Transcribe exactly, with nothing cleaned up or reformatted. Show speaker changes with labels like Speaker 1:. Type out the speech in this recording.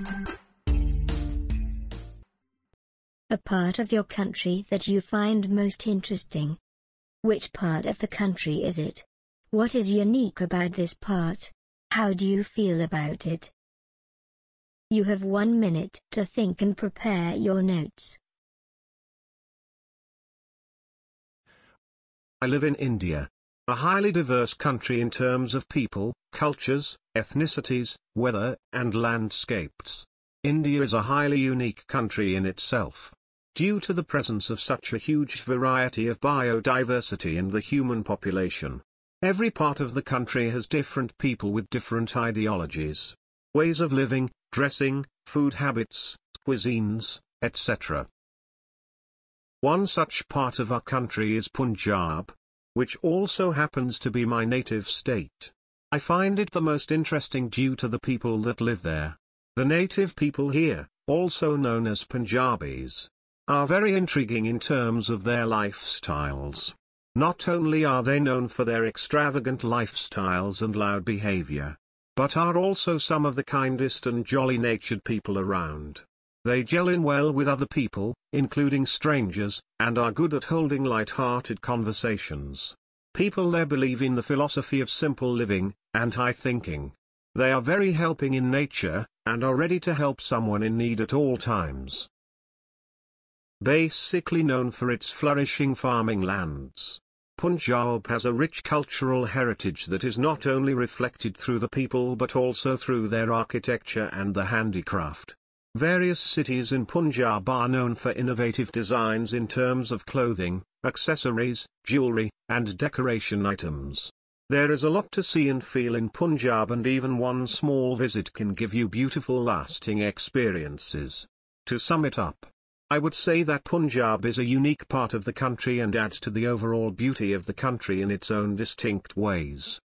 Speaker 1: A part of your country that you find most interesting. Which part of the country is it? What is unique about this part? How do you feel about it? You have one minute to think and prepare your notes.
Speaker 2: I live in India, a highly diverse country in terms of people, cultures, ethnicities, weather, and landscapes. India is a highly unique country in itself. Due to the presence of such a huge variety of biodiversity in the human population. Every part of the country has different people with different ideologies, ways of living, dressing, food habits, cuisines, et cetera. One such part of our country is Punjab, which also happens to be my native state. I find it the most interesting due to the people that live there. The native people here, also known as Punjabis, are very intriguing in terms of their lifestyles. Not only are they known for their extravagant lifestyles and loud behavior, but are also some of the kindest and jolly-natured people around. They gel in well with other people, including strangers, and are good at holding light-hearted conversations. People there believe in the philosophy of simple living, and high thinking. They are very helping in nature, and are ready to help someone in need at all times. Basically known for its flourishing farming lands, Punjab has a rich cultural heritage that is not only reflected through the people but also through their architecture and the handicraft. Various cities in Punjab are known for innovative designs in terms of clothing, accessories, jewelry, and decoration items. There is a lot to see and feel in Punjab, and even one small visit can give you beautiful lasting experiences. To sum it up, I would say that Punjab is a unique part of the country and adds to the overall beauty of the country in its own distinct ways.